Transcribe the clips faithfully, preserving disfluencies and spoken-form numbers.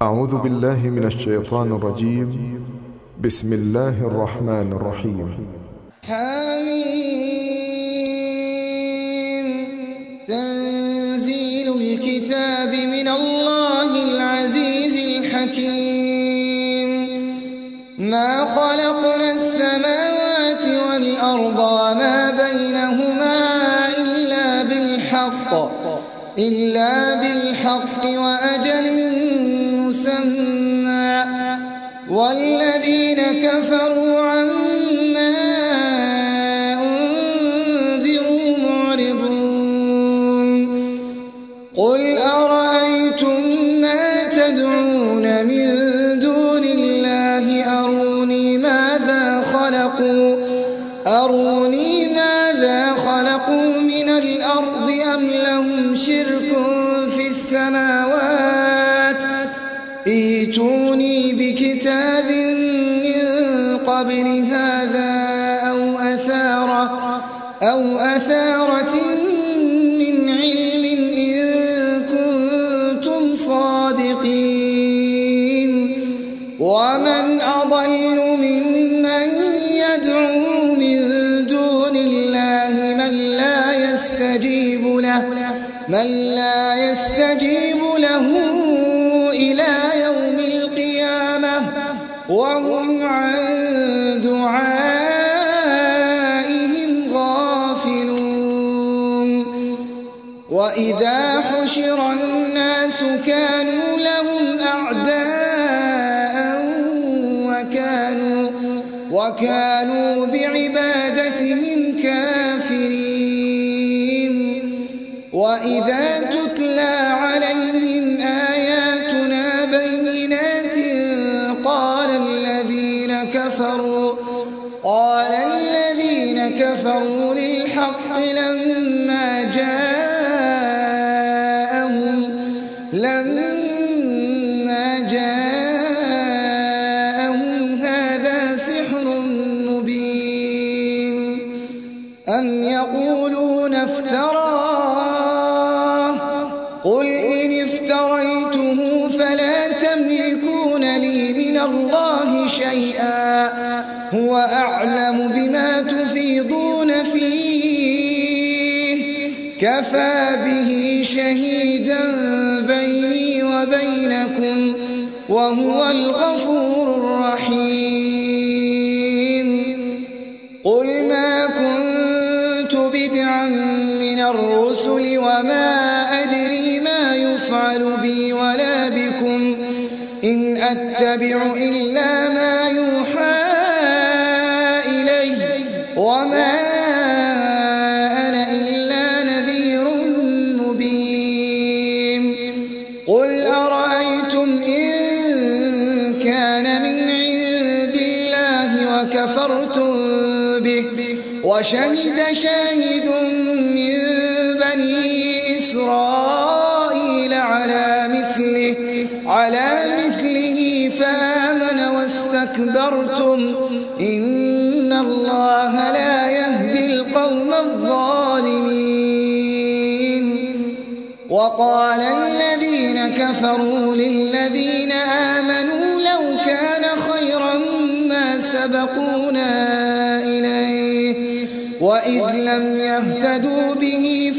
أعوذ بالله من الشيطان الرجيم. بسم الله الرحمن الرحيم. حميم. تنزيل الكتاب من الله العزيز الحكيم. ما خلقنا السماوات والأرض وما بينهما إلا بالحق إلا بالحق وأجل مسمى والذين كفروا عما أنذروا معرضون. قل أرأيتم ما تدعون من دون الله أروني ماذا خلقوا أروني ماذا خلقوا من الأرض أم لهم شرك في السماوات ائتوني بكتاب من قبل هذا أو أثارة أو أثارة من علم إن كنتم صادقين. ومن أضل ممن يدعو من دون الله من لا يستجيب له من لا يستجيب له إلى يوم القيامة وهم عن دعائهم غافلون. وإذا حشر الناس كانوا لهم أعداء وكانوا وكانوا بعبادتهم كافرين. وإذا تتلى عليهم آياتنا بينات قال الذين كفروا قال الذين كفروا للحق لما جاءهم لما جاءهم هذا سحر مبين. أم يقولون افتراه قل إن افتريته فلا تملكون لي من الله شيئا هو أعلم بما تفيضون فيه كفى به شهيدا بيني وبينكم وهو الغفور الرحيم. قل ما كنت بدعا من الرسل وما أدري ما يفعل بي ولا بكم إن أتبع إلا ما يوحى إلي وما أنا إلا نذير مبين. قل أرأيتم إن كان من عند الله وكفرتم به وشهد شاهد من بني إسرائيل على مثله على مثله فآمن واستكبرتم إن الله لا يهدي القوم الظالمين. وقال الذين كفروا للذين آمنوا لو كان خيرا ما سبقونا إليه وإذ لم يهتدوا به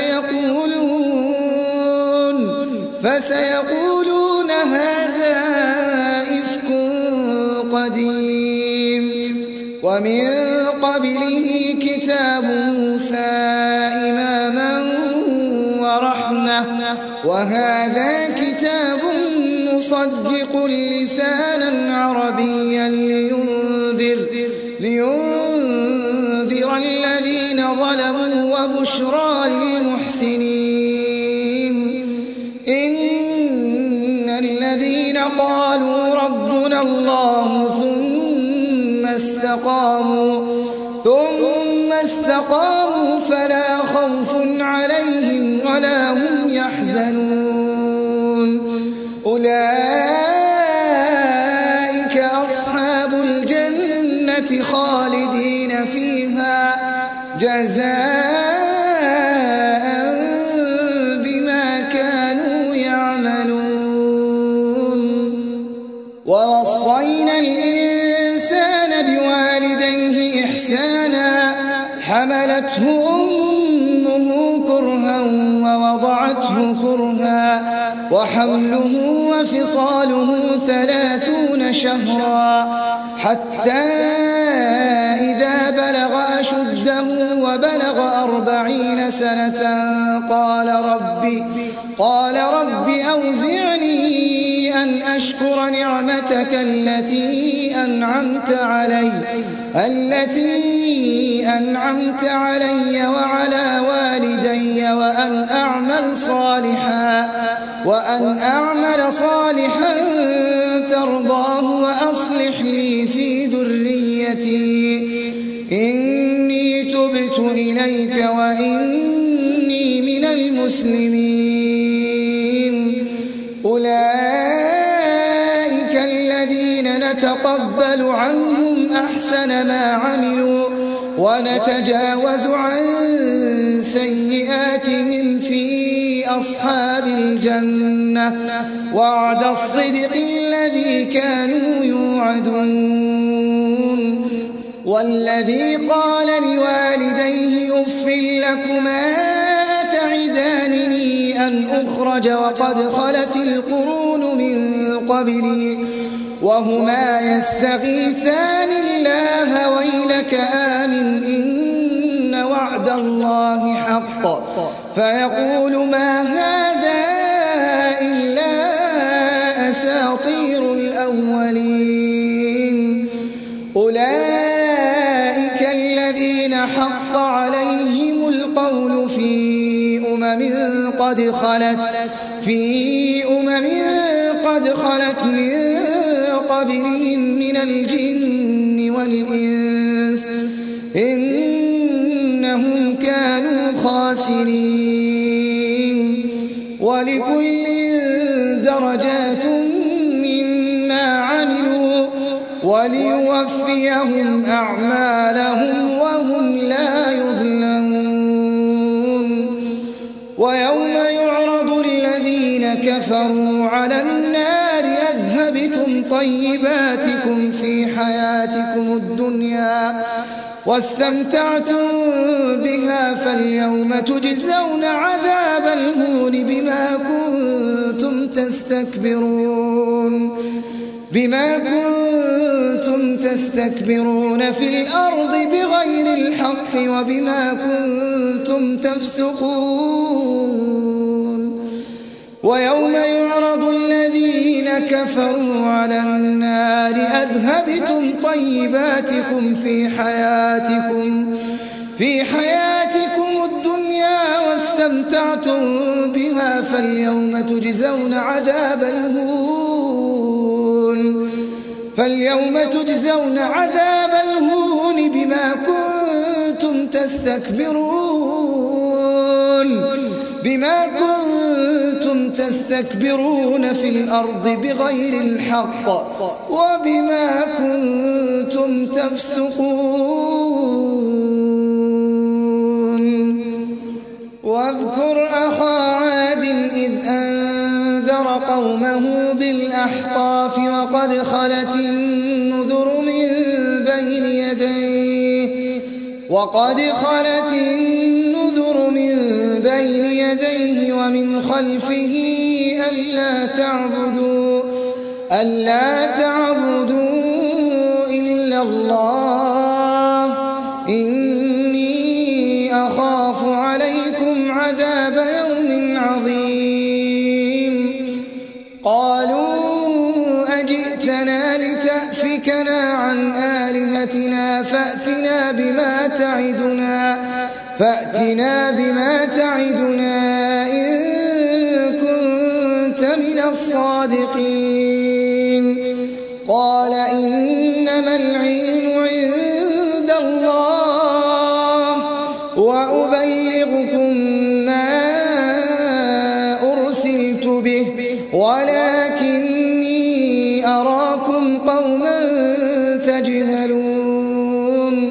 فسيقولون فسيقولون هذا إفك قديم. ومن قبله كتاب موسى إماما ورحمة وهذا كتاب مصدق لسانا عربيا لينذر لينذر الذين ظلموا وبشرى للمحسنين. إن الذين قالوا ربنا الله ثم استقاموا ثم استقاموا فلا خوف عليهم ولا هم يحزنون. أولئك أصحاب الجنة خالدين فيها جزاء بما كانوا يعملون. ووصينا الإنسان بوالديه إحسانا حملته أمه كرها ووضعته كرها وحمله وفصاله ثلاثون شهرا حتى إذا بلغ أشده وبلغ أربعين سنة قال رب قال رب أوزعني أن أشكر نعمتك التي أنعمت علي التي أنعمت علي وعلى والدي وأن أعمل صالحا وأن أعمل صالحا ترضاه وأصلح لي في ذريتي إني تبت إليك وإني من المسلمين. أولئك الذين نتقبل عنهم أحسن ما عملوا ونتجاوز عن سيئاتهم في أصحاب الجنة وعد الصدق الذي كانوا يوعدون. والذي قال لوالديه أف لكما أتعدانني أن أخرج وقد خلت القرون من قبلي وهما يستغيثان الله ويلك آمن إن وعد الله حق فيقول ما هذا إلا أساطير الأولين. أولئك الذين حق عليهم القول في أمم قد خلت في أمم قد خلت من قبلهم من الجن والإنس إنهم كانوا خاسرين. ولكل درجات مما عملوا وليوفيهم أعمالهم وهم لا يظلمون. ويوم يعرض الذين كفروا على النار أذهبتم طيباتكم في حياتكم الدنيا واستمتعتم بها فاليوم تجزون عذاب الهون بما كنتم تستكبرون بما كنتم تستكبرون في الأرض بغير الحق وبما كنتم تفسقون. ويوم يعرض الذين كفروا على النار أذهبتم طيباتكم في حياتكم في حياتكم الدنيا واستمتعتم بها فاليوم تجزون عذاب الهون فاليوم تجزون عذاب الهون بما كنتم تستكبرون بما كنتم تستكبرون في الأرض بغير الحق وبما كنتم تفسقون. واذكر أخا عاد إذ أنذر قومه بالأحقاف وقد خلت النذر من بين يديه وقد خلت النذر من بين يديه ومن خلفه ألا تعبدوا ألا تعبدوا إلا الله إني أخاف عليكم عذاب يوم عظيم. قالوا أجئتنا لتأفكنا عن آلهتنا فأتنا بما تعدنا فأتنا بما تعدنا إن كنت من الصادقين. قال إنما العلم عند الله وأبلغكم ما أرسلت به ولكني أراكم قوما تجهلون.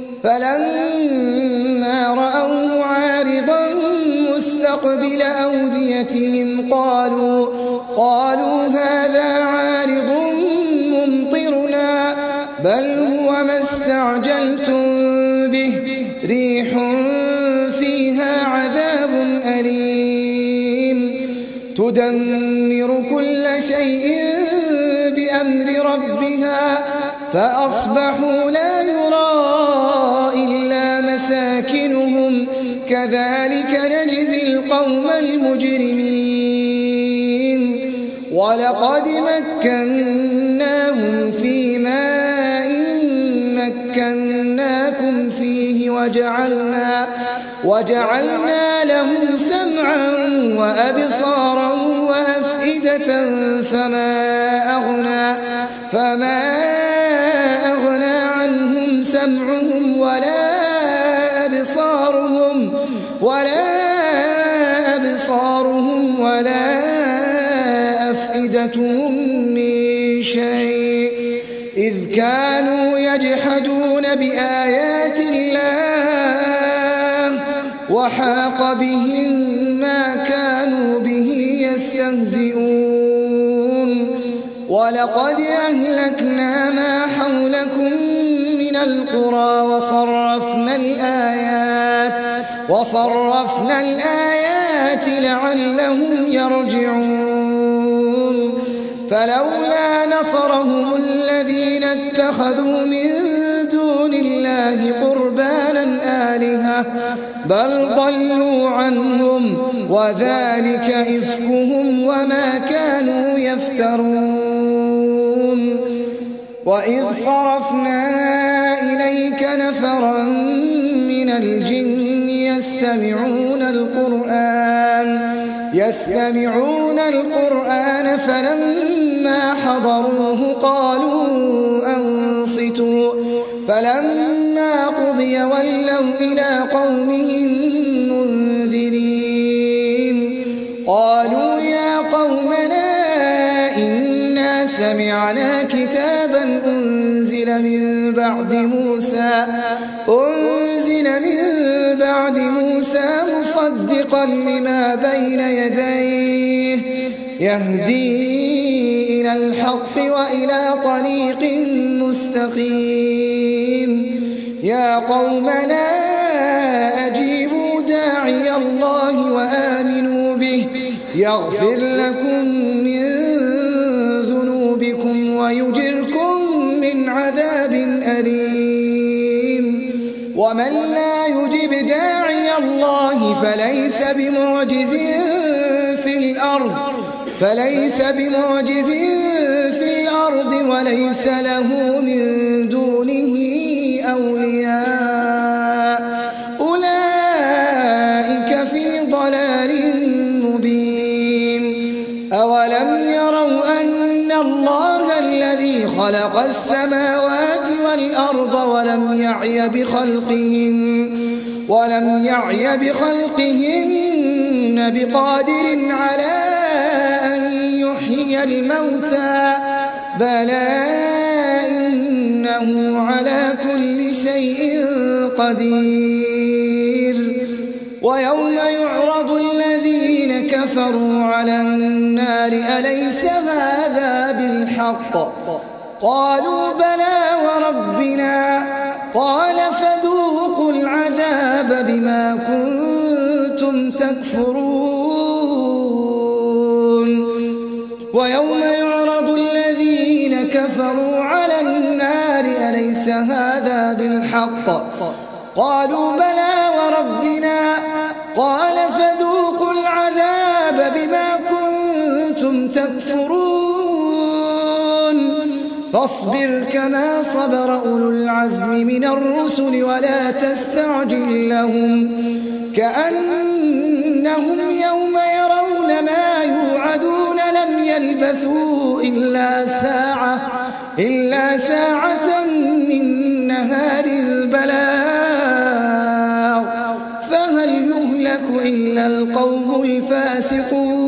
فلما رأوه عارضا مستقبل أوديتهم قالوا قالوا هذا عارض بل هو ما استعجلتم به ريح فيها عذاب أليم تدمر كل شيء بأمر ربها فأصبحوا لا يرى إلا مساكنهم كذلك نجزي القوم المجرمين ولقد مكناهم في ماء مكناكم فيه وجعلنا, وجعلنا لهم سمعا وأبصارا وأفئدة فما أغنى, فما أغنى عنهم سمعهم ولا أبصارهم ولا أبصارهم ولا أفئدتهم من شيء إذ كانوا يجحدون بآيات الله وحاق بهم ما كانوا به يستهزئون ولقد أهلكنا ما حولكم من القرى وصرفنا الآيات وصرفنا الآيات لعلهم يرجعون فلولا نصرهم الذين اتخذوا من دون الله قربانا آلهة بل ضلوا عنهم وذلك إفكهم وما كانوا يفترون وإذ صرفنا إليك نفرا من الجن يستمعون القرآن يستمعون القرآن فلما حضروه قالوا أنصتوا فلما قضي ولوا إلى قومهم منذرين قالوا يا قومنا إنا سمعنا كتابا أنزل من بعد موسى أنزل من بعد موسى مصدقا لما بين يديه يهدي إلى الحق وإلى طريق مستقيم يا قومنا أجيبوا داعي الله وآمنوا به يغفر لكم من ذنوبكم ويجركم من عذاب أليم ومن لا يجب داعي الله فليس بمعجز في الأرض فليس بمعجز في الأرض وليس له من دونه أولياء أولئك في ضلال مبين أولم يروا أن الله الذي خلق السماوات والأرض ولم يعي بخلقهن ولم يعي بخلقهن بقادر على أن يحيي الموتى بلى إنه على كل شيء قدير ويوم يعرض الذين كفروا على النار أليس هذا بالحق قالوا بلى وربنا قال فذوقوا العذاب بما كنتم تكفرون ويوم يعرض الذين كفروا على النار أليس هذا بالحق قالوا بلى وربنا قال فذوقوا العذاب بما كنتم تكفرون فاصبر كما صبر أولو العزم من الرسل ولا تستعجل لهم كأنهم يوم يرون ما يوعدون لم يلبثوا إلا ساعة إلا ساعة من نهار البلاغ فهل يهلك إلا القوم الفاسقون